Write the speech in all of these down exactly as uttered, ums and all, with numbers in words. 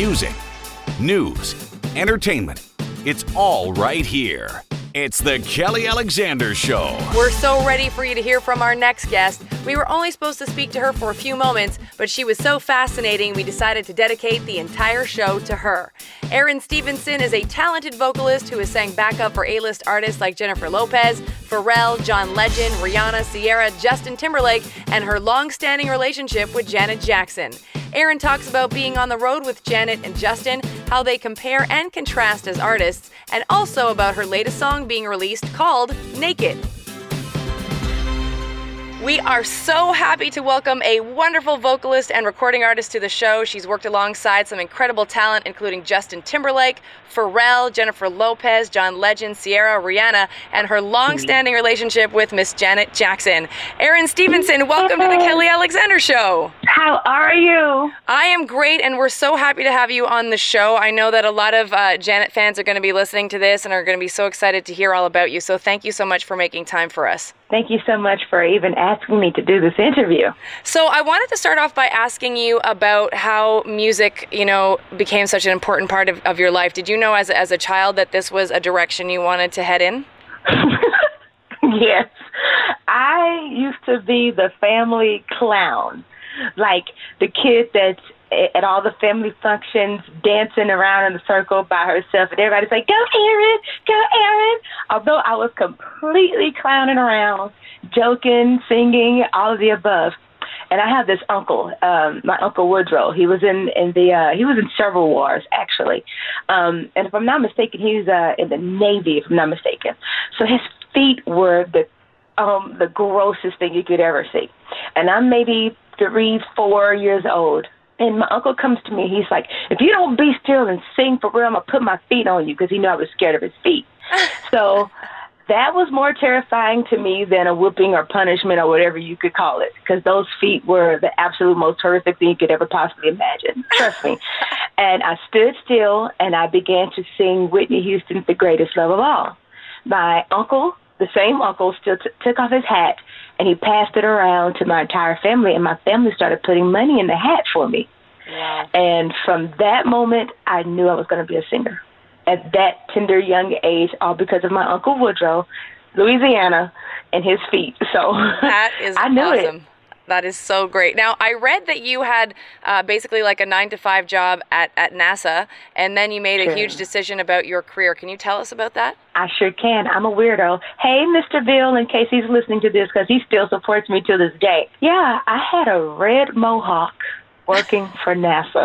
Music, news, entertainment. It's all right here. It's the Kelly Alexander Show. We're so ready for you to hear from our next guest. We were only supposed to speak to her for a few moments, but she was so fascinating we decided to dedicate the entire show to her. Erin Stevenson is a talented vocalist who has sang backup for A-list artists like Jennifer Lopez, Pharrell, John Legend, Rihanna, Ciara, Justin Timberlake, and her long-standing relationship with Janet Jackson. Erin talks about being on the road with Janet and Justin, how they compare and contrast as artists, and also about her latest song being released called Naked. We are so happy to welcome a wonderful vocalist and recording artist to the show. She's worked alongside some incredible talent, including Justin Timberlake, Pharrell, Jennifer Lopez, John Legend, Ciara, Rihanna, and her long-standing relationship with Miss Janet Jackson. Erin Stevenson, welcome to the Kelly Alexander Show. How are you? I am great, and we're so happy to have you on the show. I know that a lot of uh, Janet fans are going to be listening to this and are going to be so excited to hear all about you. So thank you so much for making time for us. Thank you so much for even asking me to do this interview. So I wanted to start off by asking you about how music, you know, became such an important part of, of your life. Did you know as a, as a child that this was a direction you wanted to head in? Yes. I used to be the family clown, like the kid that's at all the family functions dancing around in the circle by herself, and everybody's like, go Erin, go Erin. Although I was completely clowning around, joking, singing, all of the above. And I have this uncle, um, my Uncle Woodrow. He was in, in the uh, he was in several wars, actually. Um, and if I'm not mistaken, he was uh, in the Navy, if I'm not mistaken. So his feet were the um, the grossest thing you could ever see. And I'm maybe three, four years old. And my uncle comes to me, he's like, if you don't be still and sing for real, I'm going to put my feet on you, because he knew I was scared of his feet. So that was more terrifying to me than a whooping or punishment or whatever you could call it, because those feet were the absolute most horrific thing you could ever possibly imagine. Trust me. And I stood still, and I began to sing Whitney Houston's The Greatest Love of All. My uncle, the same uncle, still t- took off his hat, and he passed it around to my entire family, and my family started putting money in the hat for me. Wow. And from that moment, I knew I was going to be a singer. At that tender young age, all because of my Uncle Woodrow, Louisiana, and his feet. So that is I knew awesome. It. That is so great. Now, I read that you had uh, basically like a nine to five job at, at NASA, and then you made a Sure. huge decision about your career. Can you tell us about that? I sure can. I'm a weirdo. Hey, Mister Bill, in case he's listening to this, because he still supports me to this day. Yeah, I had a red mohawk working for NASA.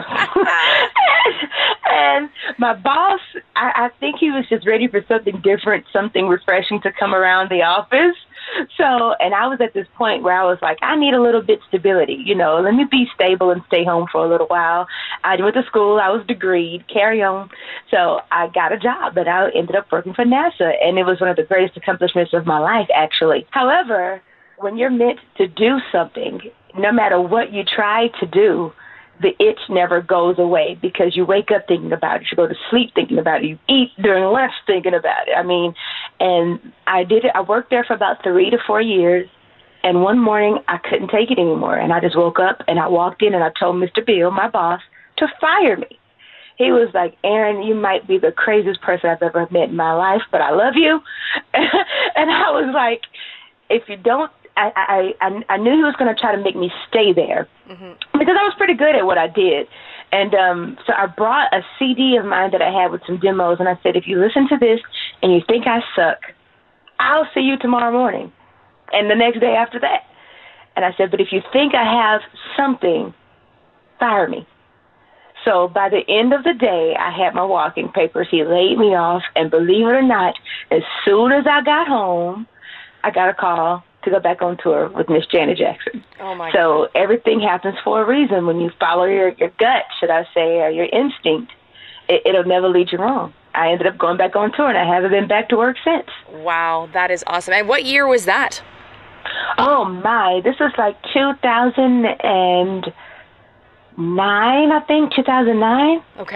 And my boss, I, I think he was just ready for something different, something refreshing to come around the office. So, and I was at this point where I was like, I need a little bit stability, you know, let me be stable and stay home for a little while. I went to school, I was degreed, carry on. So I got a job, and I ended up working for NASA, and it was one of the greatest accomplishments of my life, actually. However, when you're meant to do something, no matter what you try to do, the itch never goes away, because you wake up thinking about it. You go to sleep thinking about it. You eat during lunch thinking about it. I mean, and I did it. I worked there for about three to four years. And one morning I couldn't take it anymore. And I just woke up and I walked in and I told Mister Bill, my boss, to fire me. He was like, Erin, you might be the craziest person I've ever met in my life, but I love you. And I was like, if you don't, I, I, I knew he was going to try to make me stay there, mm-hmm. because I was pretty good at what I did. And um, so I brought a C D of mine that I had with some demos, and I said, if you listen to this and you think I suck, I'll see you tomorrow morning and the next day after that. And I said, but if you think I have something, fire me. So by the end of the day, I had my walking papers. He laid me off, and believe it or not, as soon as I got home, I got a call to go back on tour with Miss Janet Jackson. Oh my so God. Everything happens for a reason. When you follow your, your gut, should I say, or your instinct, it, it'll never lead you wrong. I ended up going back on tour, and I haven't been back to work since. Wow, that is awesome. And what year was that? Oh, my. This was like two thousand nine, I think, two thousand nine. Okay.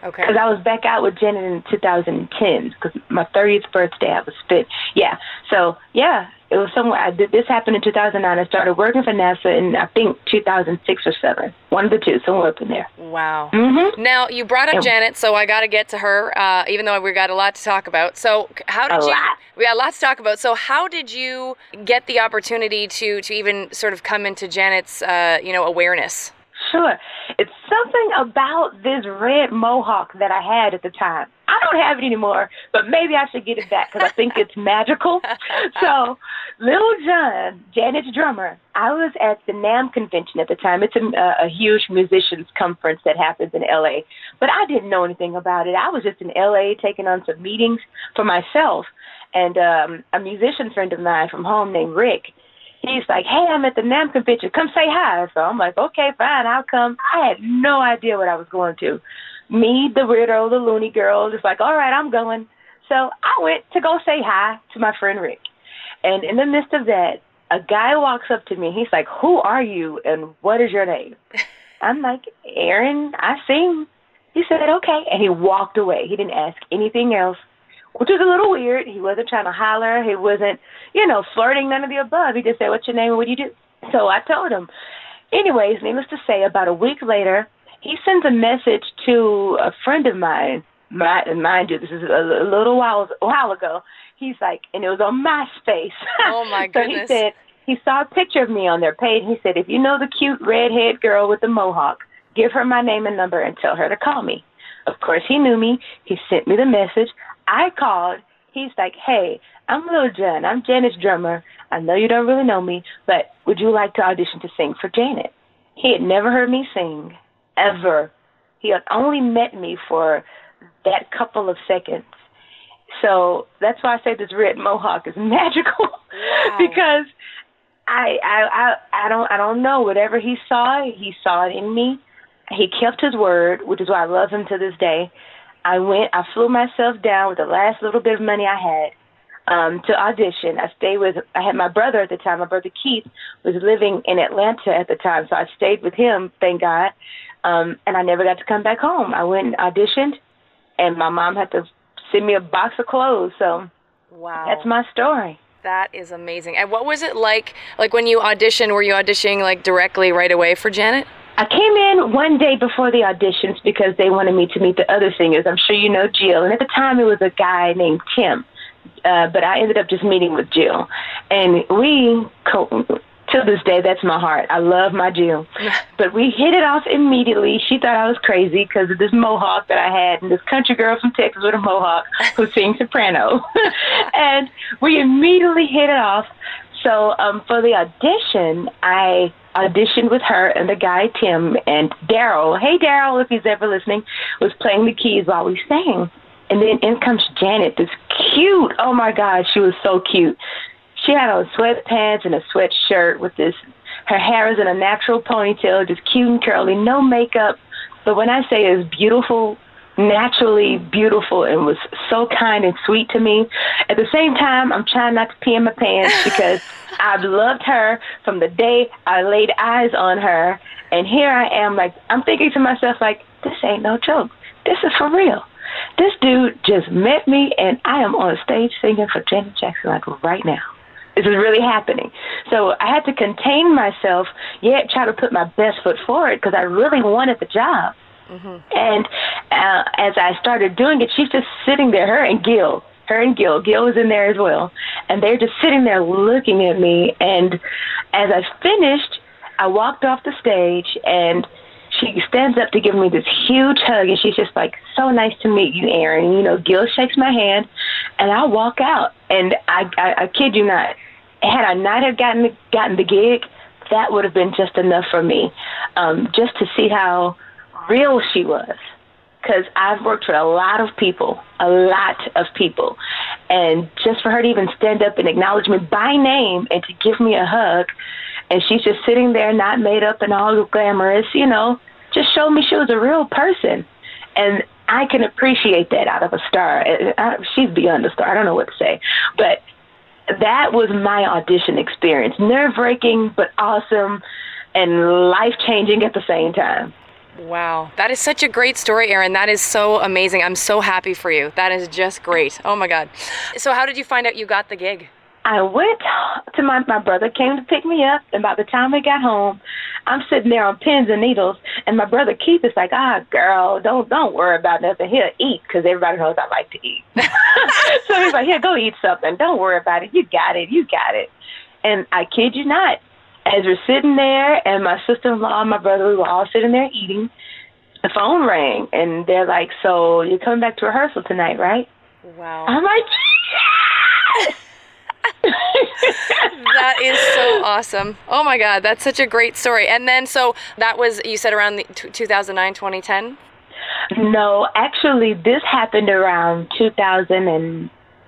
Okay. Because I was back out with Janet in two thousand ten, because my thirtieth birthday, I was fit. Yeah. So, yeah, it was somewhere. I did, this happened in two thousand nine. I started working for NASA in, I think, two thousand six or seven. One of the two, somewhere up in there. Wow. Mm-hmm. Now, you brought up Yeah. Janet, so I got to get to her, uh, even though we got a lot to talk about. So how did A you... lot. We got lots to talk about. So how did you get the opportunity to, to even sort of come into Janet's, uh, you know, awareness? Sure. It's something about this red mohawk that I had at the time. I don't have it anymore, but maybe I should get it back because I think it's magical. So, Lil Jon, Janet's drummer, I was at the NAMM convention at the time. It's a, a huge musicians conference that happens in L A, but I didn't know anything about it. I was just in L A taking on some meetings for myself, and um, a musician friend of mine from home named Rick, he's like, hey, I'm at the NAMM convention. Come say hi. So I'm like, okay, fine, I'll come. I had no idea what I was going to. Me, the weirdo, the loony girl, just like, all right, I'm going. So I went to go say hi to my friend Rick. And in the midst of that, a guy walks up to me. He's like, who are you and what is your name? I'm like, Aaron, I sing. He said, okay. And he walked away. He didn't ask anything else, which was a little weird. He wasn't trying to holler. He wasn't, you know, flirting, none of the above. He just said, what's your name and what do you do? So I told him. Anyways, needless to say, about a week later, he sends a message to a friend of mine. My, mind you, this is a little while, a while ago. He's like, and it was on MySpace. Oh, my goodness. So he said, he saw a picture of me on their page. He said, if you know the cute redhead girl with the mohawk, give her my name and number and tell her to call me. Of course, he knew me. He sent me the message. I called. He's like, hey, I'm Lil Jon. I'm Janet's drummer. I know you don't really know me, but would you like to audition to sing for Janet? He had never heard me sing, ever. He had only met me for that couple of seconds. So that's why I say this red mohawk is magical. Wow. Because I, I I I don't I don't know. Whatever he saw, he saw it in me. He kept his word, which is why I love him to this day. I went, I flew myself down with the last little bit of money I had um, to audition. I stayed with, I had my brother at the time. My brother Keith was living in Atlanta at the time, so I stayed with him, thank God. Um, and I never got to come back home. I went and auditioned, and my mom had to send me a box of clothes. So wow, that's my story. That is amazing. And what was it like, like when you auditioned, were you auditioning like directly right away for Janet? I came in one day before the auditions because they wanted me to meet the other singers. I'm sure you know Jill. And at the time, it was a guy named Tim. Uh, but I ended up just meeting with Jill. And we, co- to this day, that's my heart. I love my Jill. But we hit it off immediately. She thought I was crazy because of this mohawk that I had and this country girl from Texas with a mohawk who sings soprano. And we immediately hit it off. So um, for the audition, I auditioned with her and the guy, Tim, and Daryl. Hey, Daryl, if he's ever listening, was playing the keys while we sang. And then in comes Janet, this cute, oh, my God, she was so cute. She had on sweatpants and a sweatshirt with this, her hair is in a natural ponytail, just cute and curly, no makeup. But when I say it's beautiful, naturally beautiful, and was so kind and sweet to me. At the same time, I'm trying not to pee in my pants because I've loved her from the day I laid eyes on her. And here I am, like, I'm thinking to myself, like, this ain't no joke. This is for real. This dude just met me, and I am on stage singing for Janet Jackson, like, right now. This is really happening. So I had to contain myself, yet try to put my best foot forward because I really wanted the job. Mm-hmm. And uh, as I started doing it, she's just sitting there, her and Gil, her and Gil. Gil was in there as well. And they're just sitting there looking at me. And as I finished, I walked off the stage, and she stands up to give me this huge hug. And she's just like, so nice to meet you, Aaron. And, you know, Gil shakes my hand, and I walk out. And I, I, I kid you not, had I not have gotten the, gotten the gig, that would have been just enough for me, um, just to see how real she was, because I've worked for a lot of people, a lot of people, and just for her to even stand up and acknowledge me by name and to give me a hug, and she's just sitting there not made up and all glamorous, you know, just showed me she was a real person, and I can appreciate that out of a star. I, she's beyond a star. I don't know what to say, but that was my audition experience. Nerve-wracking, but awesome, and life-changing at the same time. Wow. That is such a great story, Erin. That is so amazing. I'm so happy for you. That is just great. Oh, my God. So how did you find out you got the gig? I went to my, my brother came to pick me up, and by the time we got home, I'm sitting there on pins and needles, and my brother Keith is like, ah, girl, don't don't worry about nothing. He'll eat, because everybody knows I like to eat. So he's like, here, go eat something. Don't worry about it. You got it. You got it. And I kid you not, as we're sitting there, and my sister-in-law and my brother, we were all sitting there eating, the phone rang, and they're like, so you're coming back to rehearsal tonight, right? Wow. I'm like, yes! That is so awesome. Oh my God, that's such a great story. And then, so that was, you said around the two thousand nine, twenty ten? No, actually, this happened around two thousand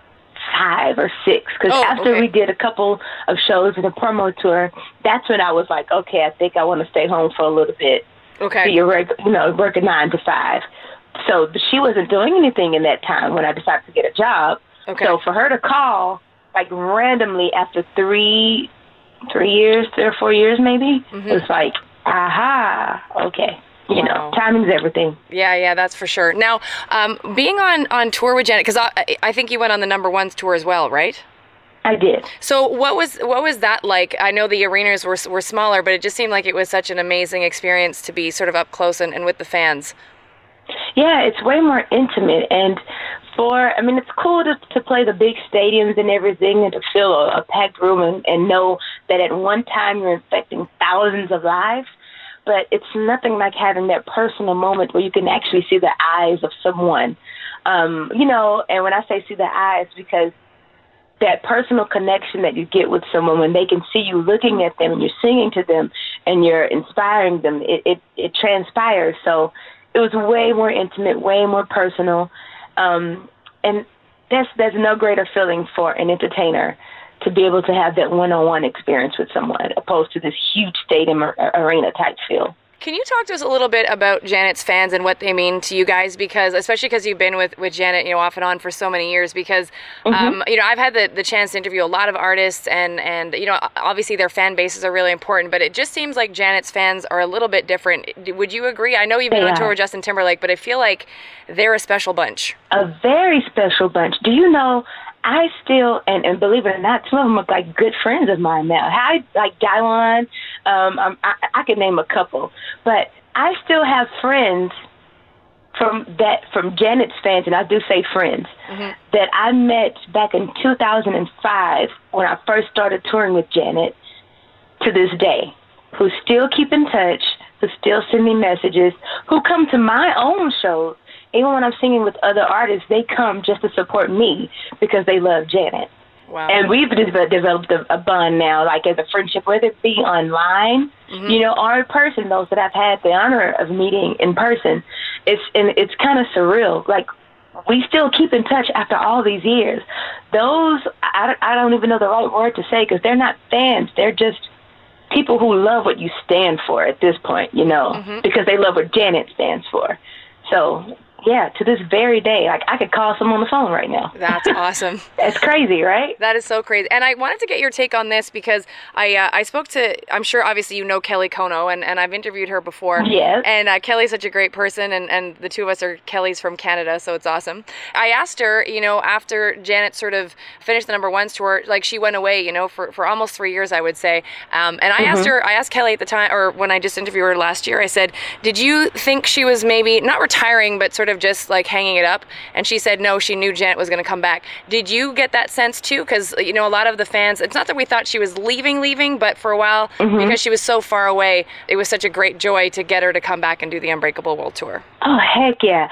five or six, because oh, after okay. we did a couple of shows in a promo tour, that's when I was like, okay, I think I want to stay home for a little bit. Okay. Be a reg- you know, work a nine to five. So she wasn't doing anything in that time when I decided to get a job. Okay. So for her to call, like randomly after three, three years, three or four years maybe, mm-hmm. it was like, aha, okay. You wow. know, timing's everything. Yeah, yeah, that's for sure. Now, um, being on, on tour with Janet, because I, I think you went on the Number Ones tour as well, right? I did. So what was what was that like? I know the arenas were were smaller, but it just seemed like it was such an amazing experience to be sort of up close and, and with the fans. Yeah, it's way more intimate, and for, I mean, it's cool to, to play the big stadiums and everything, and to fill a, a packed room and, and know that at one time you're infecting thousands of lives, but it's nothing like having that personal moment where you can actually see the eyes of someone. Um, you know, and when I say see the eyes, because that personal connection that you get with someone when they can see you looking at them and you're singing to them and you're inspiring them, it, it, it transpires. So it was way more intimate, way more personal. Um, and that's, there's no greater feeling for an entertainer to be able to have that one-on-one experience with someone opposed to this huge stadium or arena type feel. Can you talk to us a little bit about Janet's fans and what they mean to you guys? Because, especially because you've been with, with Janet, you know, off and on for so many years, because, mm-hmm. um, you know, I've had the, the chance to interview a lot of artists and, and, you know, obviously their fan bases are really important, but it just seems like Janet's fans are a little bit different. Would you agree? I know you've been they on tour are. with Justin Timberlake, but I feel like they're a special bunch. A very special bunch. Do you know, I still, and, and believe it or not, some of them are like good friends of mine now. Hi, like Dylon, um, um, I, I could name a couple, but I still have friends from that, from Janet's fans, and I do say friends, mm-hmm. that I met back in two thousand five when I first started touring with Janet to this day, who still keep in touch, who still send me messages, who come to my own shows. Even when I'm singing with other artists, they come just to support me because they love Janet. Wow. And we've developed a, a bond now, like as a friendship, whether it be online, mm-hmm. you know, or in person, those that I've had the honor of meeting in person. It's and it's kind of surreal. Like, we still keep in touch after all these years. Those, I, I don't even know the right word to say, because they're not fans. They're just people who love what you stand for at this point, you know, mm-hmm. because they love what Janet stands for. So, yeah, to this very day, like, I could call someone on the phone right now. That's awesome. That's crazy, right? That is so crazy. And I wanted to get your take on this because I uh, I spoke to, I'm sure obviously you know Kelly Kono, and, and I've interviewed her before. Yes. And uh, Kelly's such a great person, and, and the two of us are Kelly's from Canada, so it's awesome. I asked her, you know, after Janet sort of finished the Number Ones tour, like, she went away, you know, for, for almost three years, I would say. Um, and I mm-hmm. asked her, I asked Kelly at the time, or when I just interviewed her last year, I said, did you think she was maybe not retiring, but sort of just like hanging it up? And she said no, she knew Janet was going to come back. Did you get that sense too? Because, you know, a lot of the fans, it's not that we thought she was leaving leaving, but for a while, mm-hmm. because she was so far away, it was such a great joy to get her to come back and do the Unbreakable World Tour. Oh, heck yeah.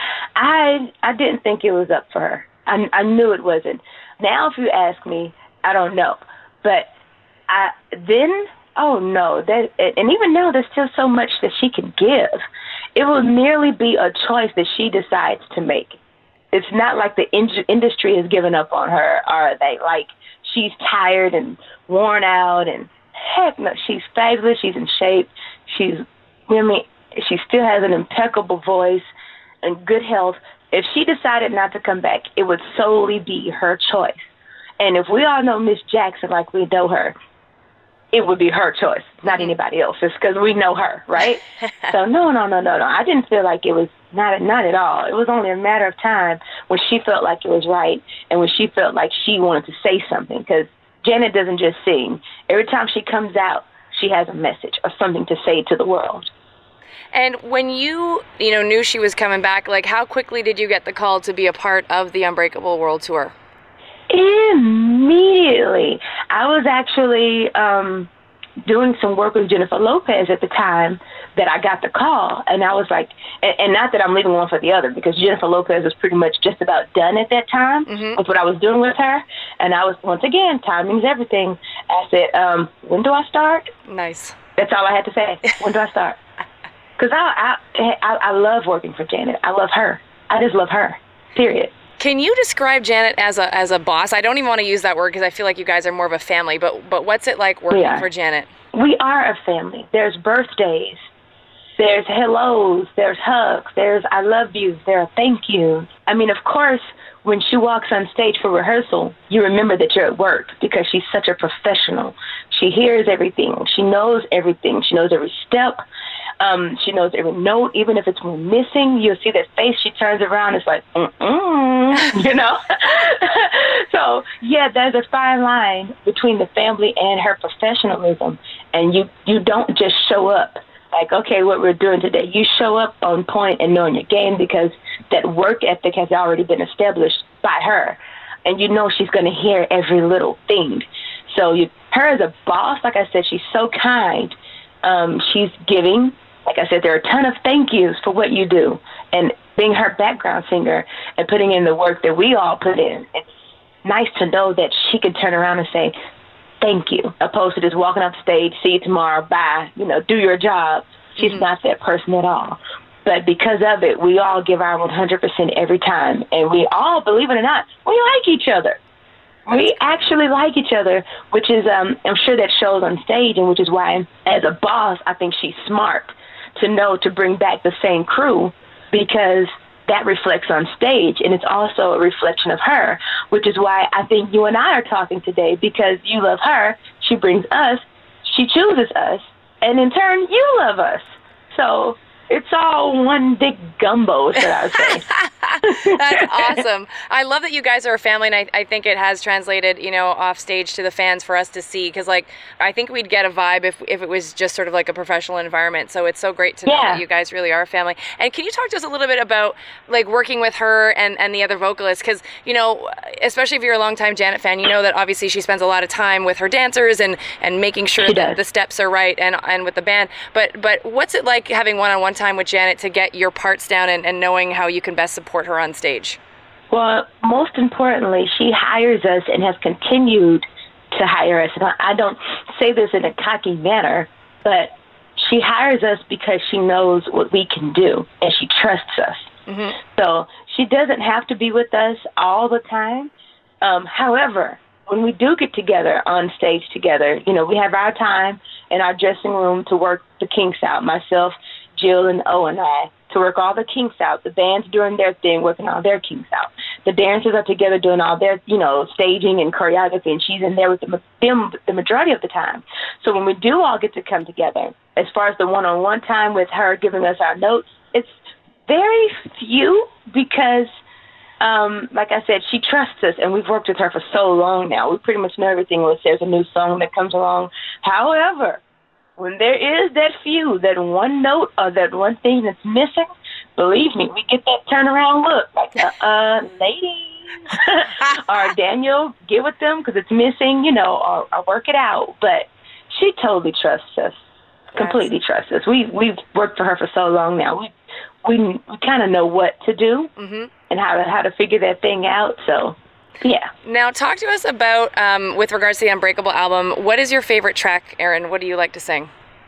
I I didn't think it was up for her. I, I knew it wasn't. Now if you ask me, I don't know. But I then, oh no, that, and even now there's still so much that she can give. It will merely be a choice that she decides to make. It's not like the in- industry has given up on her, or they like she's tired and worn out. And heck no, she's fabulous. She's in shape. She's, I mean, she still has an impeccable voice and good health. If she decided not to come back, it would solely be her choice. And if we all know Miss Jackson like we know her, it would be her choice, not mm-hmm. anybody else's, because we know her, right? So no, no, no, no, no. I didn't feel like it was not, not at all. It was only a matter of time when she felt like it was right and when she felt like she wanted to say something, because Janet doesn't just sing. Every time she comes out, she has a message or something to say to the world. And when you, you know, knew she was coming back, like, how quickly did you get the call to be a part of the Unbreakable World Tour? Immediately. I was actually um, doing some work with Jennifer Lopez at the time that I got the call, and I was like, and, and not that I'm leaving one for the other, because Jennifer Lopez was pretty much just about done at that time mm-hmm. with what I was doing with her, and I was, once again, timing's everything. I said, um, when do I start? Nice. That's all I had to say. When do I start? Because I, I, I, I love working for Janet. I love her. I just love her, period. Can you describe Janet as a as a boss? I don't even want to use that word because I feel like you guys are more of a family, but but what's it like working for Janet? We are a family. There's birthdays. There's hellos. There's hugs. There's I love yous. There are thank yous. I mean, of course, when she walks on stage for rehearsal, you remember that you're at work because she's such a professional. She hears everything. She knows everything. She knows every step. Um, she knows every note, even if it's missing. You'll see that face. She turns around. It's like, mm-mm, you know? So, yeah, there's a fine line between the family and her professionalism. And you, you don't just show up like, okay, what we're doing today. You show up on point and knowing your game because that work ethic has already been established by her. And you know she's going to hear every little thing. So you, her as a boss, like I said, she's so kind. Um, she's giving. Like I said, there are a ton of thank yous for what you do. And being her background singer and putting in the work that we all put in, it's nice to know that she can turn around and say, thank you, opposed to just walking off stage, see you tomorrow, bye, you know, do your job. She's mm-hmm. not that person at all. But because of it, we all give our one hundred percent every time. And we all, believe it or not, we like each other. We actually like each other, which is, um, I'm sure that shows on stage, and which is why, as a boss, I think she's smart to know to bring back the same crew, because that reflects on stage, and it's also a reflection of her, which is why I think you and I are talking today, because you love her, she brings us, she chooses us, and in turn, you love us. So it's all one big gumbo, is what I would say. That's awesome. I love that you guys are a family, and I, I think it has translated, you know, off stage to the fans for us to see, because, like, I think we'd get a vibe if, if it was just sort of like a professional environment. So it's so great to know yeah. that you guys really are a family. And can you talk to us a little bit about, like, working with her and, and the other vocalists? Because, you know, especially if you're a longtime Janet fan, you know that obviously she spends a lot of time with her dancers and, and making sure she that does. the steps are right and and with the band. But but what's it like having one-on-one time with Janet to get your parts down and, and knowing how you can best support her on stage? Well, most importantly, she hires us and has continued to hire us. And I don't say this in a cocky manner, but she hires us because she knows what we can do, and she trusts us. Mm-hmm. So she doesn't have to be with us all the time. Um, however, when we do get together on stage together, you know, we have our time in our dressing room to work the kinks out, myself, Jill, and O and I, to work all the kinks out. The band's doing their thing, working all their kinks out. The dancers are together doing all their, you know, staging and choreography, and she's in there with them, them the majority of the time. So when we do all get to come together, as far as the one-on-one time with her giving us our notes, it's very few because, um, like I said, she trusts us, and we've worked with her for so long now. We pretty much know everything when there's a new song that comes along. However, when there is that few, that one note or that one thing that's missing, believe me, we get that turnaround look, like, uh, uh ladies, or Daniel, get with them because it's missing, you know, or, or work it out. But she totally trusts us, completely yes. trusts us. We, we've worked for her for so long now. We we, we kind of know what to do mm-hmm. and how to, how to figure that thing out, so... Yeah. Now, talk to us about, um, with regards to the Unbreakable album, what is your favorite track, Erin? What do you like to sing?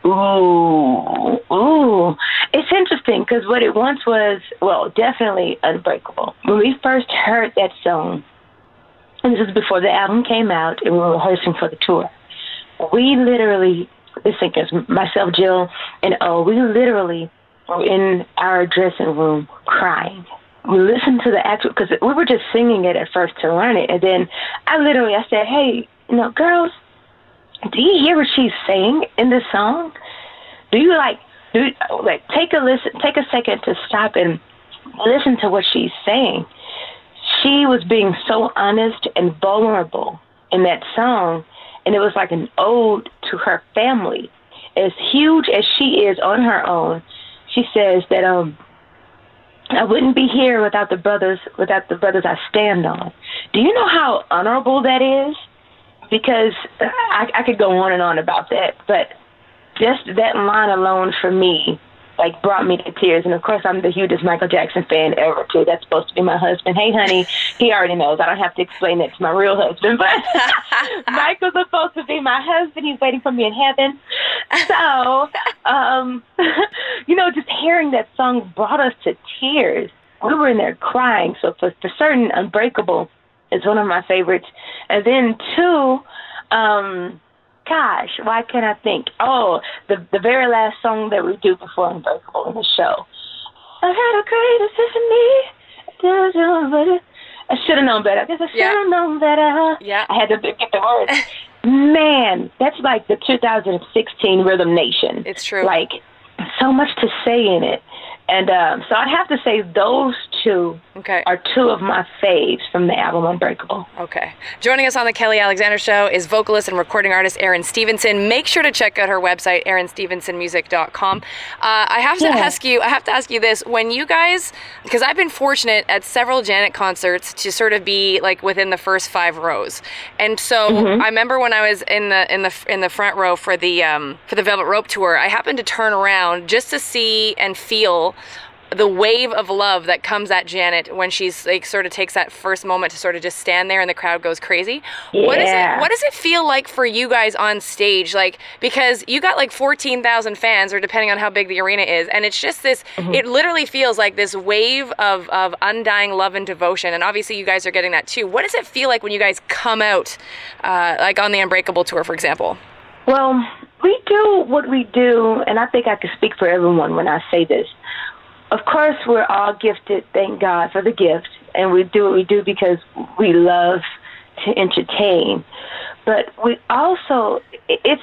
Ooh, ooh. It's interesting because what it once was, well, definitely Unbreakable. When we first heard that song, and this is before the album came out and we were rehearsing for the tour, we literally, the singers, myself, Jill, and O, we literally were in our dressing room crying. We listened to the actual, because we were just singing it at first to learn it. And then I literally, I said, hey, you know, girls, do you hear what she's saying in this song? Do you like, do you, like take a listen, take a second to stop and listen to what she's saying. She was being so honest and vulnerable in that song, and it was like an ode to her family. As huge as she is on her own, she says that um, I wouldn't be here without the brothers, without the brothers I stand on. Do you know how honorable that is? Because I, I could go on and on about that, but just that line alone for me, like, brought me to tears. And, of course, I'm the hugest Michael Jackson fan ever, too. That's supposed to be my husband. Hey, honey, he already knows. I don't have to explain that to my real husband. But Michael's supposed to be my husband. He's waiting for me in heaven. So, um, you know, just hearing that song brought us to tears. We were in there crying. So, for, for certain, Unbreakable is one of my favorites. And then, two, um... gosh, why can't I think? Oh, the the very last song that we do before Unbreakable in the show. I had a great epiphany. I should have known better. I guess I should have yeah. known better. Yeah. I had to get the words. Man, that's like the two thousand sixteen Rhythm Nation. It's true. Like, so much to say in it. And um, so I'd have to say those two okay. are two of my faves from the album Unbreakable. Okay. Joining us on the Kelly Alexander Show is vocalist and recording artist Erin Stevenson. Make sure to check out her website, erin stevenson music dot com. Uh, I have to yeah. ask you. I have to ask you this: when you guys, because I've been fortunate at several Janet concerts to sort of be like within the first five rows, and so mm-hmm. I remember when I was in the in the in the front row for the um, for the Velvet Rope tour, I happened to turn around just to see and feel the wave of love that comes at Janet when she's like sort of takes that first moment to sort of just stand there and the crowd goes crazy. Yeah. What is it what does it feel like for you guys on stage? Like, because you got like fourteen thousand fans, or depending on how big the arena is, and it's just this mm-hmm. it literally feels like this wave of of undying love and devotion, and obviously you guys are getting that too. What does it feel like when you guys come out uh, like on the Unbreakable tour, for example? Well, we do what we do, and I think I can speak for everyone when I say this. Of course, we're all gifted, thank God for the gift, and we do what we do because we love to entertain. But we also, it's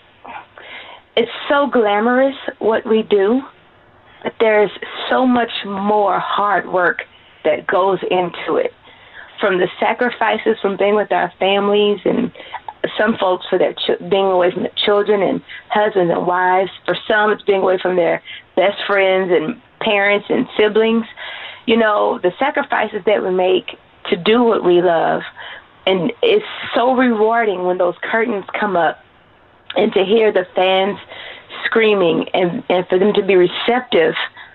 it's so glamorous what we do, but there's so much more hard work that goes into it. From the sacrifices from being with our families, and some folks for their ch- being away from their children and husbands and wives. For some, it's being away from their best friends and parents and siblings. You know, the sacrifices that we make to do what we love. And it's so rewarding when those curtains come up and to hear the fans screaming and, and for them to be receptive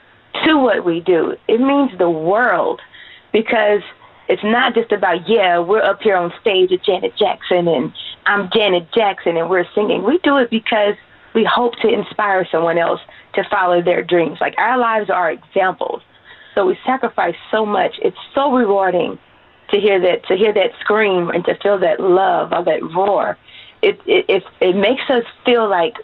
to what we do. It means the world, because it's not just about, yeah, we're up here on stage with Janet Jackson and I'm Janet Jackson and we're singing. We do it because we hope to inspire someone else to follow their dreams. Like, our lives are examples. So we sacrifice so much. It's so rewarding to hear that, to hear that scream and to feel that love or that roar. It it it, it makes us feel like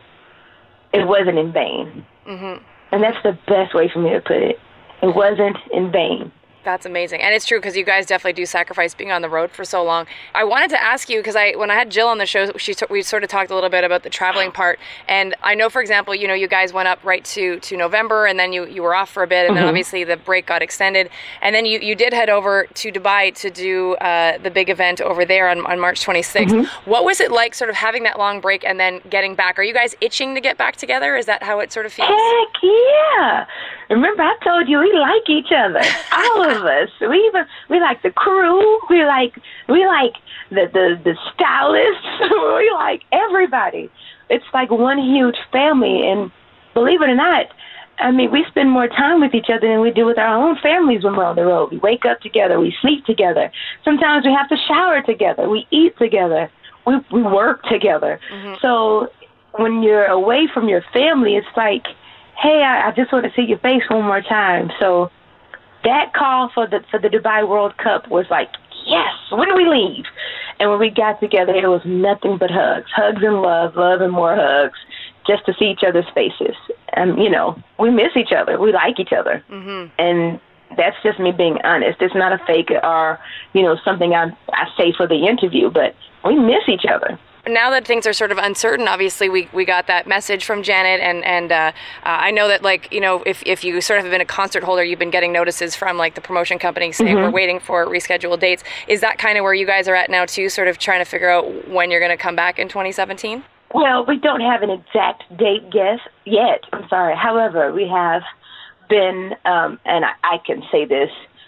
it wasn't in vain. Mm-hmm. And that's the best way for me to put it. It wasn't in vain. That's amazing. And it's true, because you guys definitely do sacrifice being on the road for so long. I wanted to ask you, because I, when I had Jill on the show, she we sort of talked a little bit about the traveling part. And I know, for example, you know, you guys went up right to, to November, and then you, you were off for a bit, and mm-hmm. then obviously the break got extended. And then you, you did head over to Dubai to do uh, the big event over there on, on March twenty-sixth. Mm-hmm. What was it like sort of having that long break and then getting back? Are you guys itching to get back together? Is that how it sort of feels? Heck yeah. Remember, I told you we like each other, all of us. We even we like the crew. We like we like the the, the stylists. We like everybody. It's like one huge family. And believe it or not, I mean, we spend more time with each other than we do with our own families when we're on the road. We wake up together. We sleep together. Sometimes we have to shower together. We eat together. We we work together. Mm-hmm. So when you're away from your family, it's like, hey, I, I just want to see your face one more time. So that call for the for the Dubai World Cup was like, yes, when do we leave? And when we got together, it was nothing but hugs. Hugs and love, love and more hugs, just to see each other's faces. And, you know, we miss each other. We like each other. Mm-hmm. And that's just me being honest. It's not a fake or, you know, something I, I say for the interview, but we miss each other. Now that things are sort of uncertain, obviously we, we got that message from Janet, and and uh, uh, I know that, like, you know, if, if you sort of have been a concert holder, you've been getting notices from like the promotion company saying mm-hmm. we're waiting for rescheduled dates. Is that kind of where you guys are at now too, sort of trying to figure out when you're going to come back in twenty seventeen? Well, we don't have an exact date guess yet. I'm sorry. However, we have been, um, and I, I can say this,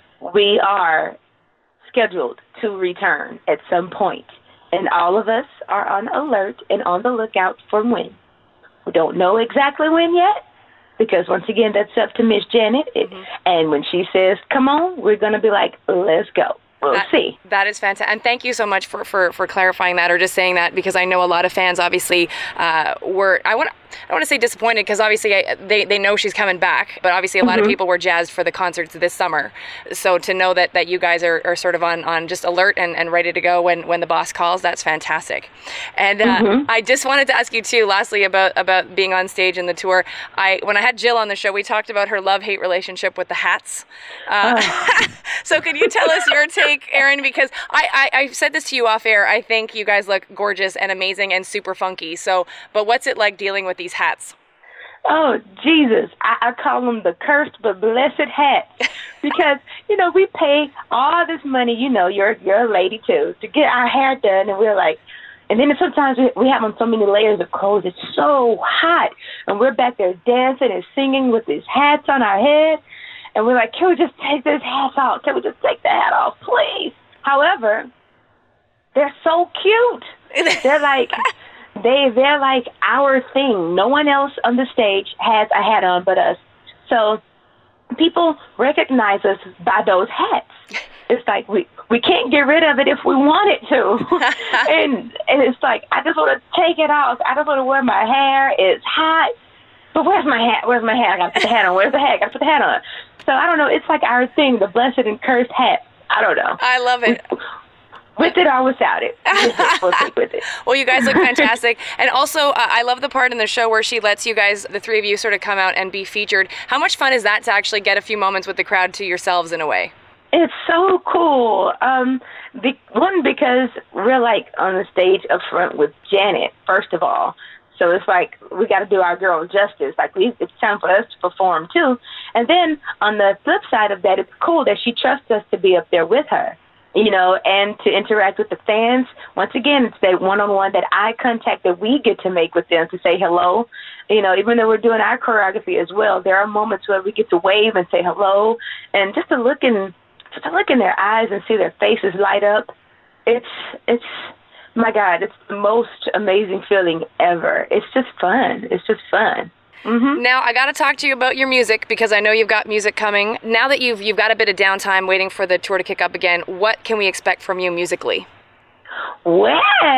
we are scheduled to return at some point, and all of us are on alert and on the lookout for when. We don't know exactly when yet, because once again, that's up to Miss Janet, mm-hmm. and when she says, come on, we're going to be like, let's go. We'll that, see. That is fantastic. And thank you so much for, for, for clarifying that, or just saying that, because I know a lot of fans obviously uh, were, I want I don't want to say disappointed, because obviously I, they, they know she's coming back, but obviously a lot mm-hmm. of people were jazzed for the concerts this summer. So to know that, that you guys are, are sort of on, on just alert and, and ready to go when, when the boss calls, that's fantastic. And uh, mm-hmm. I just wanted to ask you too, lastly, about, about being on stage in the tour. I When I had Jill on the show, we talked about her love-hate relationship with the hats. Uh, oh. So could you tell us your take, Erin? Because I, I, I said this to you off air. I think you guys look gorgeous and amazing and super funky. So, but what's it like dealing with these hats? Oh, Jesus. I, I call them the cursed but blessed hats. Because, you know, we pay all this money, you know, you're, you're a lady too, to get our hair done. And we're like, and then sometimes we, we have on so many layers of clothes. It's so hot. And we're back there dancing and singing with these hats on our head. And we're like, can we just take this hat off? Can we just take the hat off, please? However, they're so cute. They're like... They, they're like our thing. No one else on the stage has a hat on but us. So people recognize us by those hats. It's like we, we can't get rid of it if we wanted to. and and it's like, I just want to take it off. I just want to wear my hair. It's hot. But where's my hat? Where's my hat? I got to put the hat on. Where's the hat? I got to put the hat on. So I don't know. It's like our thing, the blessed and cursed hat. I don't know. I love it. We, With it or without it. We'll take with it. Well, you guys look fantastic. And also, uh, I love the part in the show where she lets you guys, the three of you, sort of come out and be featured. How much fun is that to actually get a few moments with the crowd to yourselves in a way? It's so cool. Um, be, one, because we're like on the stage up front with Janet, first of all. So it's like we got to do our girl justice. Like we, it's time for us to perform too. And then on the flip side of that, it's cool that she trusts us to be up there with her. You know, and to interact with the fans. Once again, it's that one-on-one, that eye contact that we get to make with them to say hello. You know, even though we're doing our choreography as well, there are moments where we get to wave and say hello, and just to look in, just to look in their eyes and see their faces light up. It's, it's, my God, it's the most amazing feeling ever. It's just fun. It's just fun. Mm-hmm. Now, I got to talk to you about your music, because I know you've got music coming. Now that you've you've got a bit of downtime waiting for the tour to kick up again, what can we expect from you musically? Well,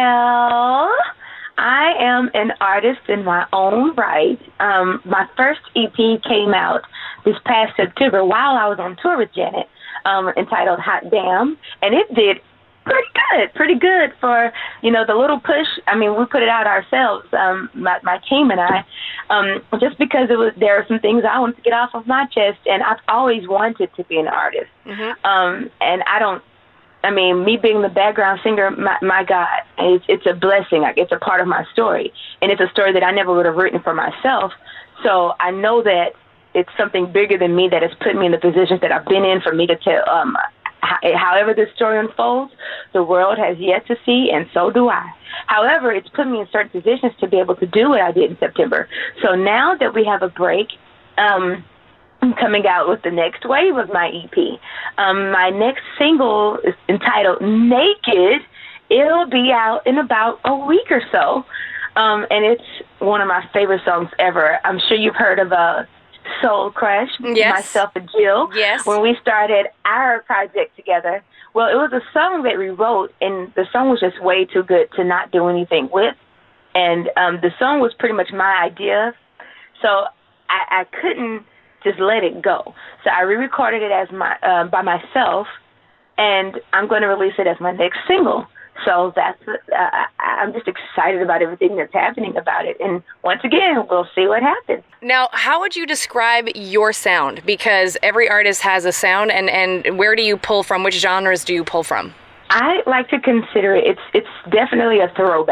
I am an artist in my own right. Um, my first E P came out this past September while I was on tour with Janet, um, entitled Hot Damn, and it did pretty good, pretty good for, you know, the little push. I mean, we put it out ourselves, um, my, my team and I, um, just because it was, there are some things I wanted to get off of my chest, and I've always wanted to be an artist. Mm-hmm. Um, and I don't, I mean, me being the background singer, my, my God, it's, it's a blessing. Like, it's a part of my story, and it's a story that I never would have written for myself. So I know that it's something bigger than me that has put me in the positions that I've been in for me to tell, um, however this story unfolds, the world has yet to see, and so do I. However, it's put me in certain positions to be able to do what I did in September. So now that we have a break, um, I'm coming out with the next wave of my E P. Um, my next single is entitled Naked. It'll be out in about a week or so, um, and it's one of my favorite songs ever. I'm sure you've heard of a Soul Crush, yes. myself and Jill, yes. when we started our project together. Well, it was a song that we wrote, and the song was just way too good to not do anything with. And um, the song was pretty much my idea, so I, I couldn't just let it go. So I re-recorded it as my uh, by myself, and I'm going to release it as my next single. So that's uh, I'm just excited about everything that's happening about it. And once again, we'll see what happens. Now, how would you describe your sound? Because every artist has a sound, and, and where do you pull from? Which genres do you pull from? I like to consider it, it's, it's definitely a throwback.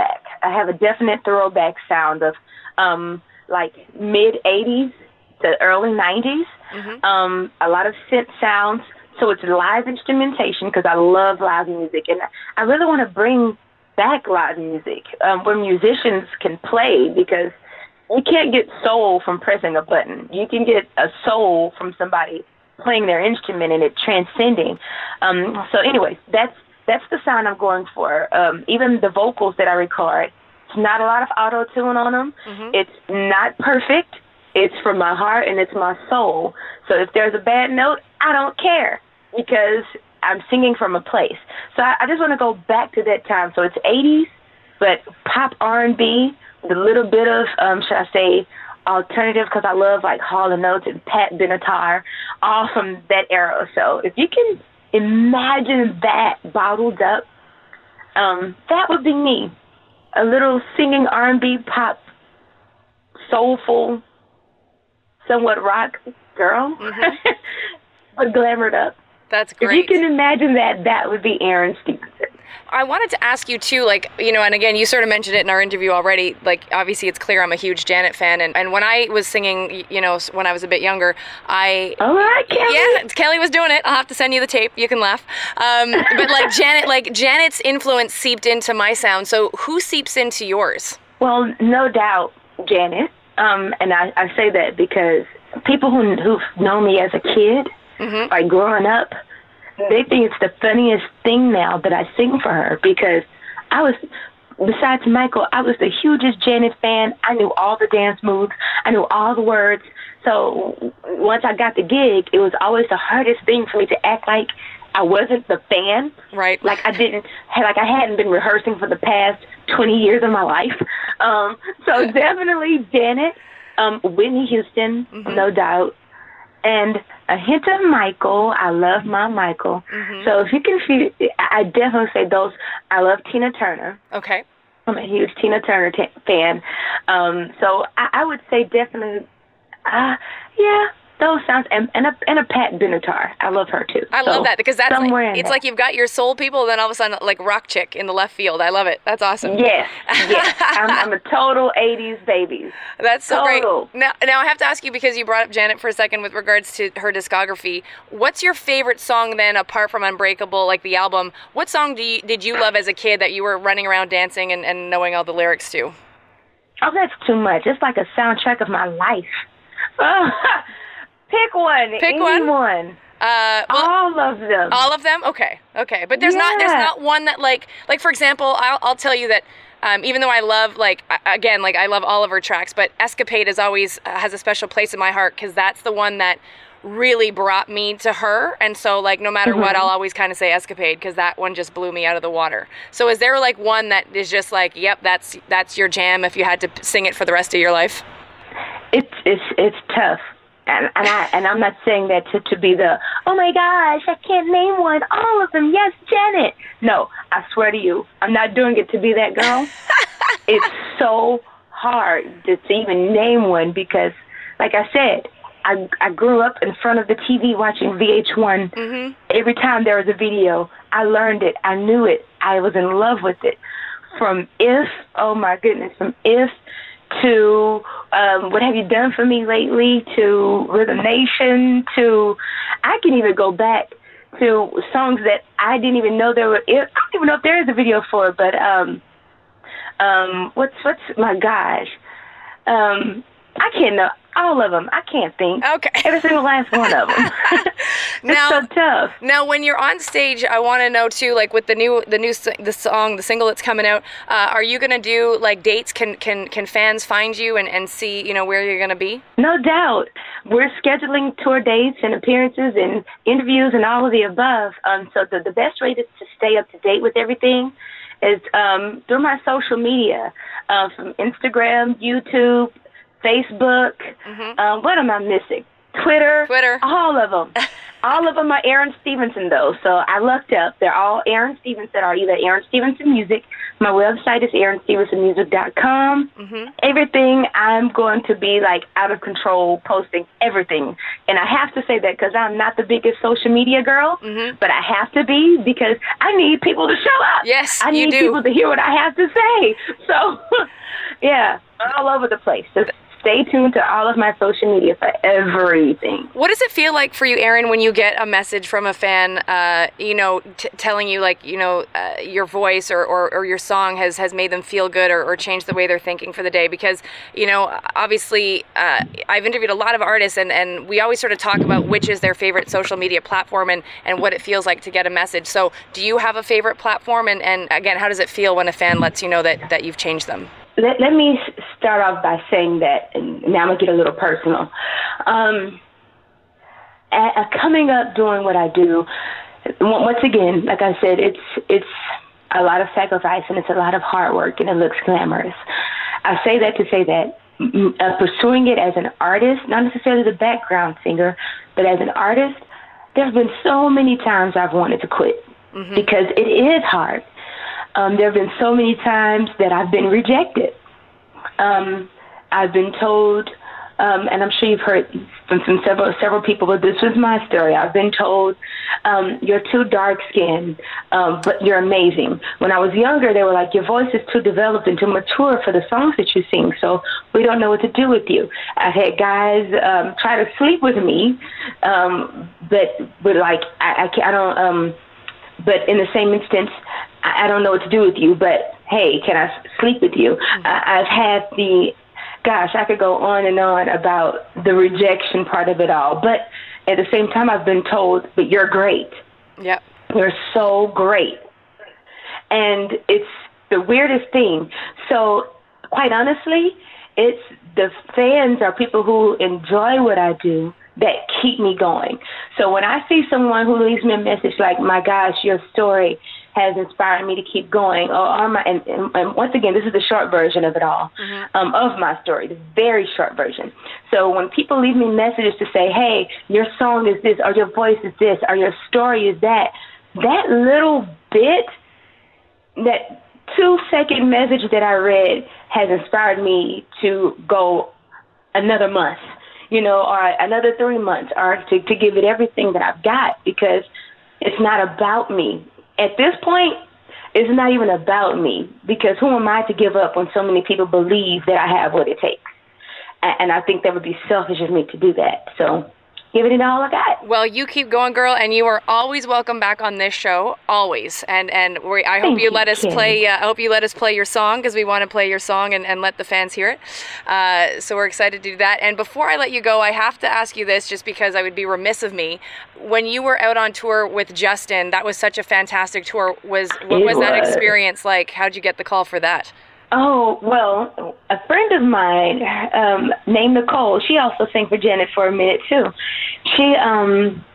I have a definite throwback sound of um, like mid eighties to early nineties. Mm-hmm. Um, a lot of synth sounds. So it's live instrumentation because I love live music. And I really want to bring back live music um, where musicians can play, because you can't get soul from pressing a button. You can get a soul from somebody playing their instrument and it transcending. Um, so anyways, that's that's the sound I'm going for. Um, even the vocals that I record, it's not a lot of auto-tune on them. Mm-hmm. It's not perfect. It's from my heart and it's my soul. So if there's a bad note, I don't care, because I'm singing from a place. So I, I just want to go back to that time. So it's eighties, but pop R and B, with a little bit of, um, should I say, alternative, because I love like Hall and Oates and Pat Benatar, all from that era. So if you can imagine that bottled up, um, that would be me. A little singing R and B, pop, soulful, somewhat rock girl, mm-hmm. but glamored up. That's great. If you can imagine that, that would be Erin Stevenson. I wanted to ask you too, like, you know, and again, you sort of mentioned it in our interview already, like, obviously it's clear I'm a huge Janet fan, and, and when I was singing, you know, when I was a bit younger, I... All right, Kelly. Yeah, Kelly was doing it. I'll have to send you the tape. You can laugh. Um, but like Janet, like Janet's influence seeped into my sound, so who seeps into yours? Well, no doubt, Janet. Um, and I, I say that because people who, who've known me as a kid, mm-hmm. like growing up, they think it's the funniest thing now that I sing for her, because I was, besides Michael, I was the hugest Janet fan. I knew all the dance moves. I knew all the words. So once I got the gig, it was always the hardest thing for me to act like I wasn't the fan. Right. Like I didn't, like I hadn't been rehearsing for the past twenty years of my life. Um, so definitely Janet, um, Whitney Houston, mm-hmm. no doubt. And a hint of Michael. I love my Michael. Mm-hmm. So if you can feel, I definitely say those. I love Tina Turner. Okay. I'm a huge Tina Turner t- fan. Um, so I, I would say definitely, uh, yeah, those sounds, and, and, a, and a Pat Benatar. I love her too. I so love that, because that's like, it's that. like you've got your soul people, then all of a sudden like rock chick in the left field. I love it. That's awesome. Yes, yes. I'm, I'm a total eighties baby. That's so total. great. Now, now I have to ask you, because you brought up Janet for a second with regards to her discography. What's your favorite song then, apart from Unbreakable, like the album? What song do you, did you love as a kid that you were running around dancing and, and knowing all the lyrics to? Oh, that's too much. It's like a soundtrack of my life. Oh, pick one. Pick Anyone. one. Uh, well, all of them. All of them? Okay, okay. But there's yeah. not there's not one that like like for example, I'll I'll tell you that um, even though I love like again like I love all of her tracks, but Escapade is always uh, has a special place in my heart, because that's the one that really brought me to her. And so like no matter mm-hmm. what, I'll always kind of say Escapade, because that one just blew me out of the water. So is there like one that is just like, yep, that's that's your jam if you had to sing it for the rest of your life? It's it's it's tough. And, and I and I'm not saying that to, to be the, oh my gosh, I can't name one. All of them, yes, Janet. No, I swear to you, I'm not doing it to be that girl. It's so hard to, to even name one, because, like I said, I I grew up in front of the T V watching V H one. Mm-hmm. Every time there was a video, I learned it. I knew it. I was in love with it. From If, oh my goodness, from If to um, What Have You Done For Me Lately, to Rhythm Nation, to, I can even go back to songs that I didn't even know there were, I don't even know if there is a video for it, but um, um, what's, what's, my gosh, um, I can't know, all of them, I can't think. Okay. Every single last one of them. It's now, so tough. Now, when you're on stage, I want to know too, like with the new, the new, the song, the single that's coming out. Uh, are you gonna do like dates? Can can can fans find you and, and see, you know, where you're gonna be? No doubt. We're scheduling tour dates and appearances and interviews and all of the above. Um, so the the best way to, to stay up to date with everything is um through my social media, uh, from Instagram, YouTube, Facebook. Mm-hmm. Um, what am I missing? Twitter. Twitter. All of them. All of them are Aaron Stevenson, though. So I looked up. They're all Aaron Stevenson, or either Aaron Stevenson Music. My website is aaron stevenson music dot com. Mm-hmm. Everything, I'm going to be, like, out of control, posting everything. And I have to say that because I'm not the biggest social media girl, mm-hmm. but I have to be because I need people to show up. Yes, I need you do. people to hear what I have to say. So, yeah, all over the place. Just stay tuned to all of my social media for everything. What does it feel like for you, Erin, when you get a message from a fan, uh, you know, t- telling you, like, you know, uh, your voice or, or, or your song has, has made them feel good or, or changed the way they're thinking for the day? Because, you know, obviously, uh, I've interviewed a lot of artists, and, and we always sort of talk about which is their favorite social media platform and, and what it feels like to get a message. So do you have a favorite platform? And, and again, how does it feel when a fan lets you know that, that you've changed them? Let, let me start off by saying that, and now I'm going to get a little personal. Um, at, at coming up doing what I do, once again, like I said, it's it's a lot of sacrifice and it's a lot of hard work, and it looks glamorous. I say that to say that uh, pursuing it as an artist, not necessarily the background singer, but as an artist, there have been so many times I've wanted to quit mm-hmm. because it is hard. Um, there have been so many times that I've been rejected. Um, I've been told, um, and I'm sure you've heard from, from several several people, but this was my story. I've been told, um, you're too dark-skinned, um, but you're amazing. When I was younger, they were like, your voice is too developed and too mature for the songs that you sing, so we don't know what to do with you. I've had guys um, try to sleep with me, um, but, but like, I, I, can't, I don't, um, but in the same instance, I don't know what to do with you, but hey, can I sleep with you? Mm-hmm. I, I've had the, gosh, I could go on and on about the rejection part of it all. But at the same time, I've been told, but you're great. Yep. You're so great. And it's the weirdest thing. So quite honestly, it's the fans are people who enjoy what I do that keep me going. So when I see someone who leaves me a message like, my gosh, your story has inspired me to keep going, or, or my, and, and, and once again, this is the short version of it all, mm-hmm. um, of my story, the very short version. So when people leave me messages to say, hey, your song is this, or your voice is this, or your story is that, that little bit, that two-second message that I read has inspired me to go another month, you know, or another three months, or to, to give it everything that I've got, because it's not about me. At this point, it's not even about me, because who am I to give up when so many people believe that I have what it takes? And I think that would be selfish of me to do that. So giving it all I got. Well, you keep going, girl, and you are always welcome back on this show, always. And and we, I hope Thank you let you, us Kim. play. Uh, I hope you let us play your song, because we want to play your song and, and let the fans hear it. Uh, so we're excited to do that. And before I let you go, I have to ask you this, just because I would be remiss of me. When you were out on tour with Justin, that was such a fantastic tour. Was what It was that was. experience like? How'd you get the call for that? Oh, well, a friend of mine um, named Nicole, she also sang for Janet for a minute, too. She um,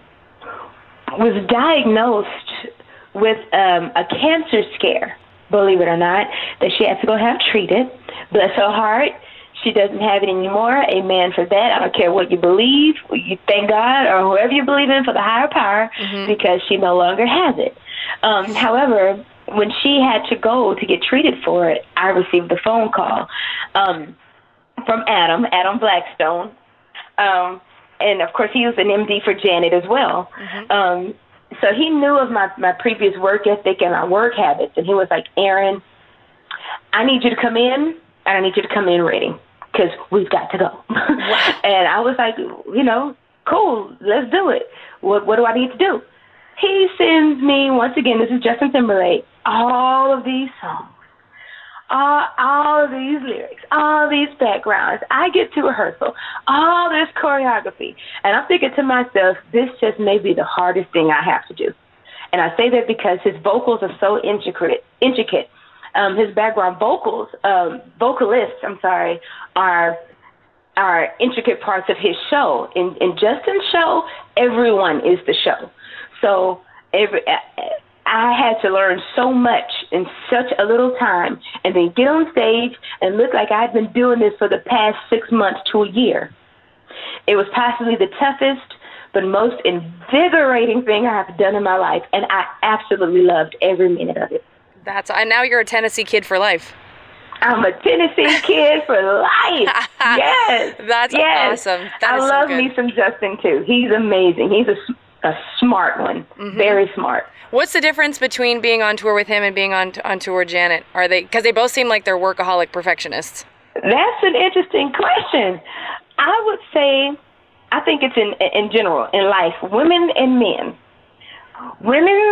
was diagnosed with um, a cancer scare, believe it or not, that she had to go have treated. Bless her heart, she doesn't have it anymore. Amen for that. I don't care what you believe. You thank God or whoever you believe in for the higher power, mm-hmm. because she no longer has it. Um, however, when she had to go to get treated for it, I received a phone call um, from Adam, Adam Blackstone. Um, and, of course, he was an M D for Janet as well. Mm-hmm. Um, so he knew of my, my previous work ethic and my work habits. And he was like, Erin, I need you to come in, and I need you to come in ready, because we've got to go. Wow. And I was like, you know, cool, let's do it. What, what do I need to do? He sends me, once again, this is Justin Timberlake, all of these songs, all, all of these lyrics, all these backgrounds. I get to rehearsal, all this choreography. And I'm thinking to myself, this just may be the hardest thing I have to do. And I say that because his vocals are so intricate. intricate. Um, his background vocals, um, vocalists, I'm sorry, are are intricate parts of his show. In, in Justin's show, everyone is the show. So every, I had to learn so much in such a little time, and then get on stage and look like I'd been doing this for the past six months to a year. It was possibly the toughest but most invigorating thing I have done in my life, and I absolutely loved every minute of it. That's and now you're a Tennessee kid for life. I'm a Tennessee kid for life. Yes. That's yes. awesome. That I is so love good. me some Justin, too. He's amazing. He's a, a smart one. Mm-hmm. Very smart. What's the difference between being on tour with him and being on on tour with Janet? Are they, because they both seem like they're workaholic perfectionists. That's an interesting question. I would say, I think it's in in general, in life, women and men. Women,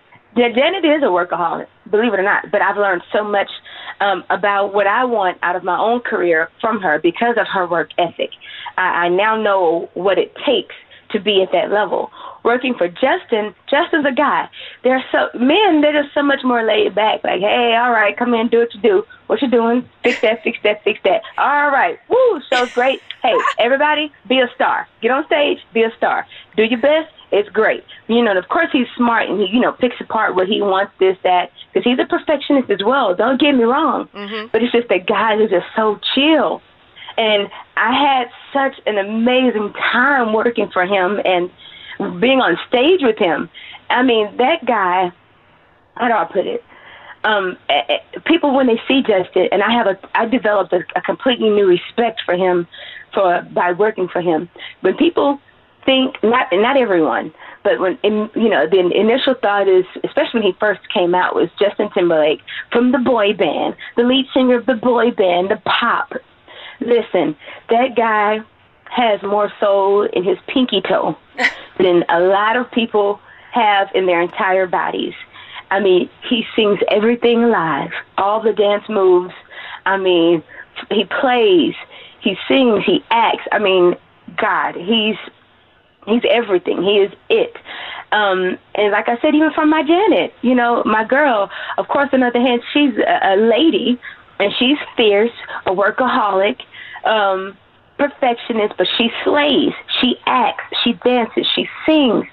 Janet is a workaholic, believe it or not, but I've learned so much um, about what I want out of my own career from her because of her work ethic. I, I now know what it takes to be at that level. Working for Justin, Justin's a guy. There are so men, they're just so much more laid back. Like, hey, all right, come in, do what you do. What you doing? Fix that, fix that, fix that. All right, woo, show's great. Hey, everybody, be a star. Get on stage, be a star. Do your best. It's great. You know, of course he's smart and he, you know, picks apart what he wants, this, that, because he's a perfectionist as well. Don't get me wrong. Mm-hmm. But it's just that guys are just so chill. And I had such an amazing time working for him and being on stage with him. I mean, that guy, how do I put it? Um, people, when they see Justin, and I have a, I developed a, a completely new respect for him for by working for him. When people think, not not everyone, but when in, you know, the initial thought is, especially when he first came out, was Justin Timberlake from the boy band, the lead singer of the boy band, the pop. Listen, that guy has more soul in his pinky toe than a lot of people have in their entire bodies. I mean, he sings everything live, all the dance moves. I mean, he plays, he sings, he acts. I mean, God, he's he's everything. He is it. Um, and like I said, even from my Janet, you know, my girl, of course, on the other hand, she's a, a lady, and she's fierce, a workaholic, um, perfectionist, but she slays, she acts, she dances, she sings.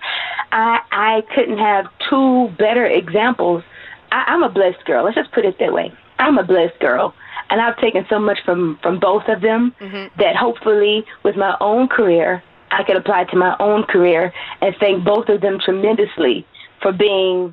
I I couldn't have two better examples. I, I'm a blessed girl. Let's just put it that way. I'm a blessed girl, and I've taken so much from, from both of them mm-hmm. that hopefully with my own career, I can apply to my own career and thank both of them tremendously for being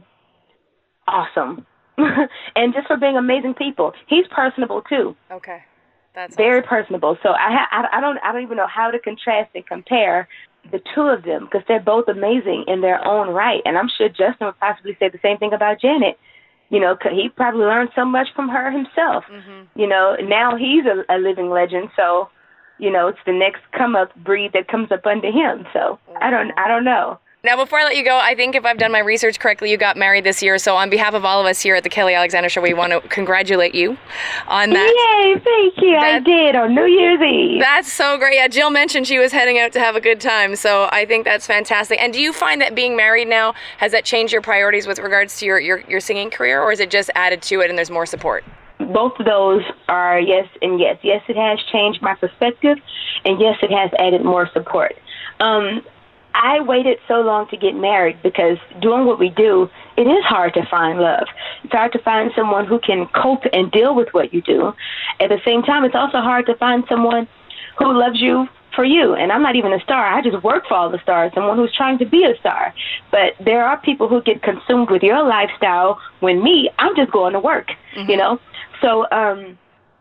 awesome and just for being amazing people. He's personable too. Okay. That's very awesome. Personable. So I, ha- I I don't I don't even know how to contrast and compare the two of them because they're both amazing in their own right. And I'm sure Justin would possibly say the same thing about Janet. You know, 'cause he probably learned so much from her himself. Mm-hmm. You know, now he's a, a living legend. So, you know, it's the next come up breed that comes up under him. So wow. I don't I don't know. Now, before I let you go, I think if I've done my research correctly, you got married this year. So on behalf of all of us here at the Kelly Alexander Show, we want to congratulate you on that. Yay, thank you. That, I did on New Year's Eve. That's so great. Yeah, Jill mentioned she was heading out to have a good time. So I think that's fantastic. And do you find that being married now, has that changed your priorities with regards to your, your, your singing career, or is it just added to it and there's more support? Both of those are yes and yes. Yes, it has changed my perspective, and yes, it has added more support. Um, I waited so long to get married because doing what we do, it is hard to find love. It's hard to find someone who can cope and deal with what you do. At the same time, it's also hard to find someone who loves you for you. And I'm not even a star. I just work for all the stars, someone who's trying to be a star. But there are people who get consumed with your lifestyle when me, I'm just going to work, mm-hmm. you know? So um,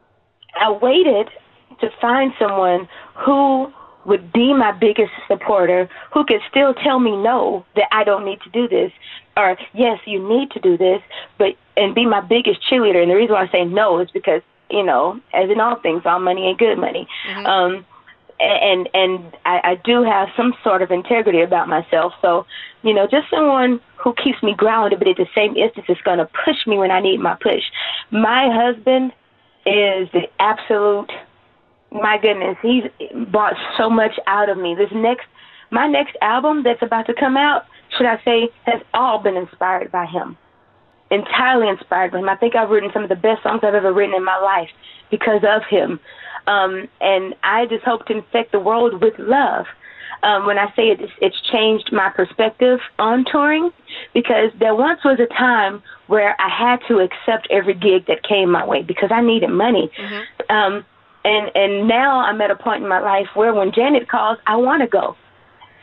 I waited to find someone who would be my biggest supporter, who could still tell me no, that I don't need to do this, or yes, you need to do this, but and be my biggest cheerleader. And the reason why I say no is because, you know, as in all things, all money ain't good money. Mm-hmm. Um, and and I, I do have some sort of integrity about myself. So, you know, just someone who keeps me grounded, but at the same instance is going to push me when I need my push. My husband is the absolute... My goodness, he's brought so much out of me. This next, my next album that's about to come out, should I say, has all been inspired by him. Entirely inspired by him. I think I've written some of the best songs I've ever written in my life because of him. Um, and I just hope to infect the world with love. Um, when I say it, it's, it's changed my perspective on touring, because there once was a time where I had to accept every gig that came my way because I needed money. Mm-hmm. Um, And and now I'm at a point in my life where when Janet calls, I want to go.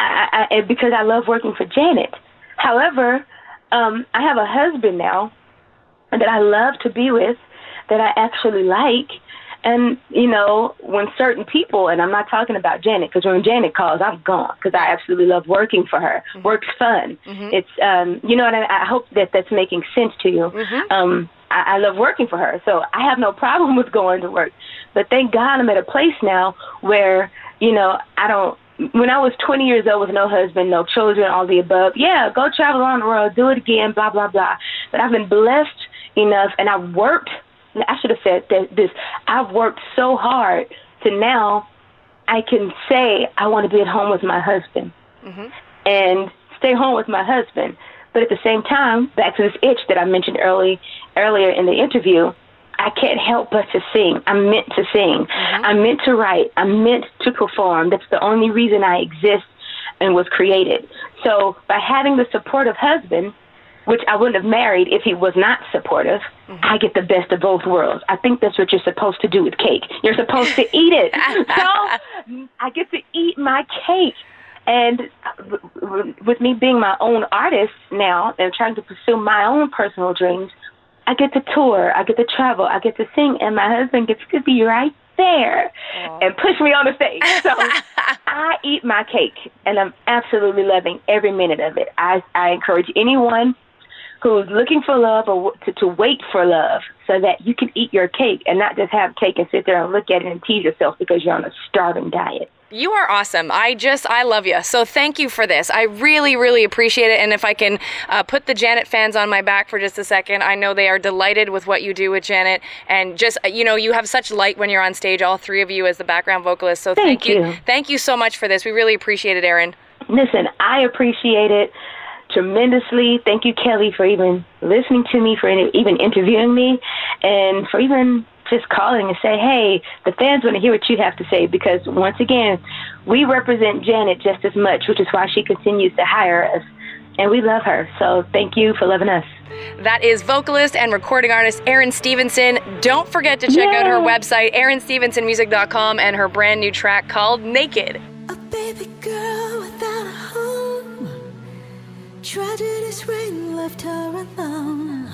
I, I, because I love working for Janet. However, um, I have a husband now that I love to be with, that I actually like. And, you know, when certain people, and I'm not talking about Janet, because when Janet calls, I'm gone, because I absolutely love working for her. Mm-hmm. Work's fun. Mm-hmm. It's, um, you know, and I, I hope that that's making sense to you. Mm-hmm. Um, I, I love working for her, so I have no problem with going to work. But thank God I'm at a place now where, you know, I don't, when I was twenty years old with no husband, no children, all the above, yeah, go travel around the world, do it again, blah, blah, blah. But I've been blessed enough, and I've worked, I should have said this, I've worked so hard to now I can say I want to be at home with my husband mm-hmm. and stay home with my husband. But at the same time, back to this itch that I mentioned early, earlier in the interview, I can't help but to sing. I'm meant to sing. Mm-hmm. I'm meant to write. I'm meant to perform. That's the only reason I exist and was created. So by having the supportive husband, which I wouldn't have married if he was not supportive, mm-hmm. I get the best of both worlds. I think that's what you're supposed to do with cake. You're supposed to eat it. So I get to eat my cake. And with me being my own artist now and trying to pursue my own personal dreams, I get to tour, I get to travel, I get to sing, and my husband gets to be right there Aww. And push me on the stage. So I eat my cake, and I'm absolutely loving every minute of it. I, I encourage anyone who's looking for love or to, to wait for love so that you can eat your cake and not just have cake and sit there and look at it and tease yourself because you're on a starving diet. You are awesome. I just, I love you. So thank you for this. I really, really appreciate it. And if I can uh, put the Janet fans on my back for just a second, I know they are delighted with what you do with Janet. And just, you know, you have such light when you're on stage, all three of you as the background vocalists. So thank, thank you. you. Thank you so much for this. We really appreciate it, Erin. Listen, I appreciate it tremendously. Thank you, Kelly, for even listening to me, for even interviewing me, and for even just calling and say, hey, the fans want to hear what you have to say, because once again, we represent Janet just as much, which is why she continues to hire us, and we love her. So thank you for loving us. That is vocalist and recording artist Erin Stevenson. Don't forget to check Yay. out her website, erin stevenson music dot com, and her brand new track called Naked. A baby girl without a home, tragedy's rain left her alone.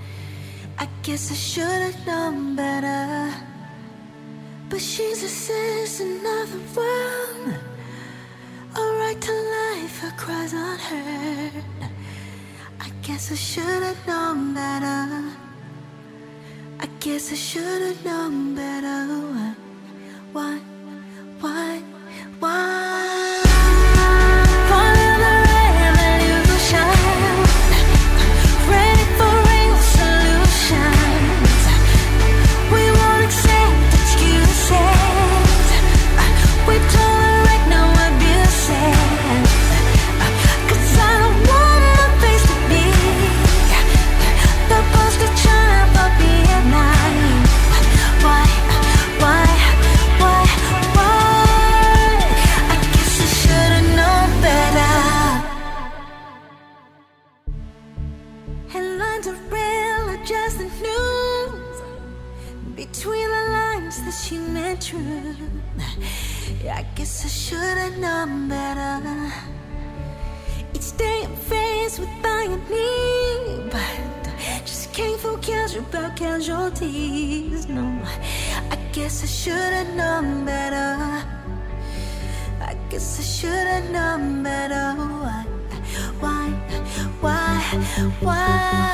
I guess I should have known better, but she's a citizen of the world, a right to life, her cries unheard. I guess I should have known better, I guess I should have known better. Why, why, why, why? I guess I should have known better. Each day I'm faced with irony, but just can't forget about casualties. No, I guess I should have known better. I guess I should have known better. Why, why, why, why?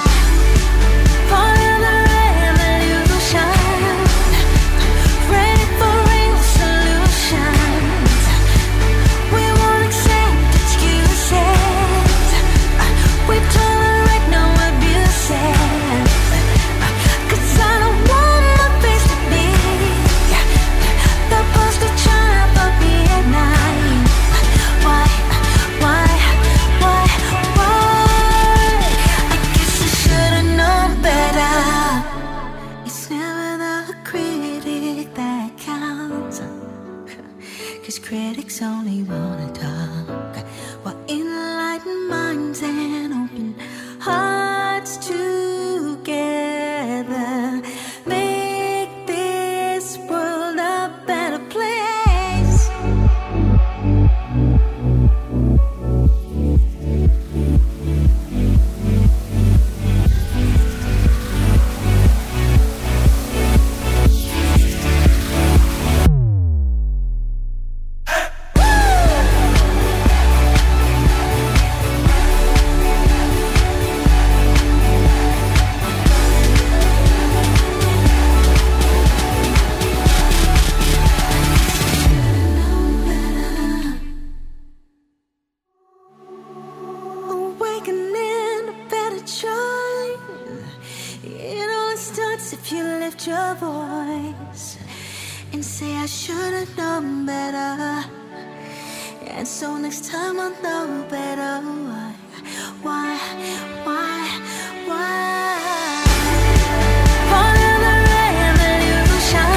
Part of the revolution. Ready for real solutions. We won't accept excuses. We tolerate no abuses. Cause I don't want my face to be the poster child for me at night. Why, why, why, why? I guess I should've known better. It's never the critic that counts, cause critics only wanna talk, while enlightened minds and open hearts together make this world a better place. and say I should have known better. And so next time I'll know better. Why, why, why, why? Part of the revolution,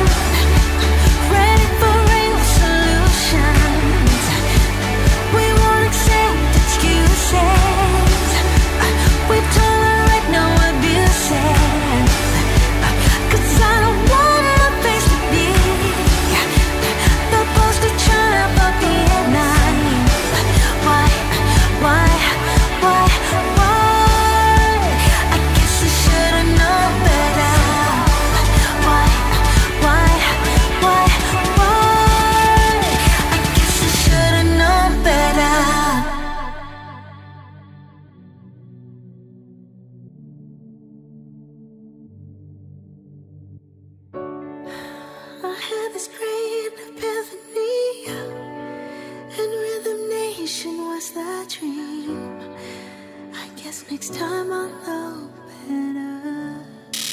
ready for real solutions. We won't accept excuses. We tolerate no abuses. 'Cause I don't want my face to be the poster child for Vietnam. Why, why, why, why? I guess I should've known better. Why, why, why, why? I guess I should've known better. I had this great epiphany, and Rhythm Nation was the dream. I guess next time I'll know better.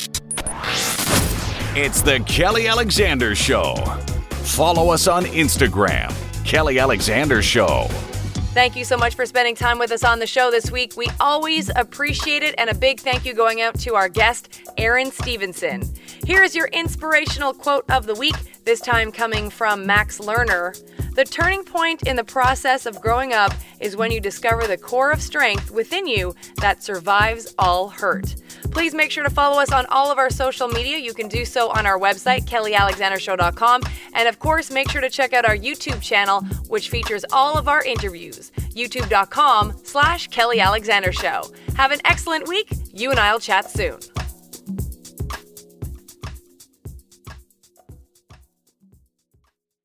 It's the Kelly Alexander Show. Follow us on Instagram, Kelly Alexander Show. Thank you so much for spending time with us on the show this week. We always appreciate it, and a big thank you going out to our guest, Erin Stevenson. Here is your inspirational quote of the week, this time coming from Max Lerner. The turning point in the process of growing up is when you discover the core of strength within you that survives all hurt. Please make sure to follow us on all of our social media. You can do so on our website, kelly alexander show dot com. And of course, make sure to check out our YouTube channel, which features all of our interviews, youtube dot com slash Kelly Alexander Show. Have an excellent week. You and I will chat soon.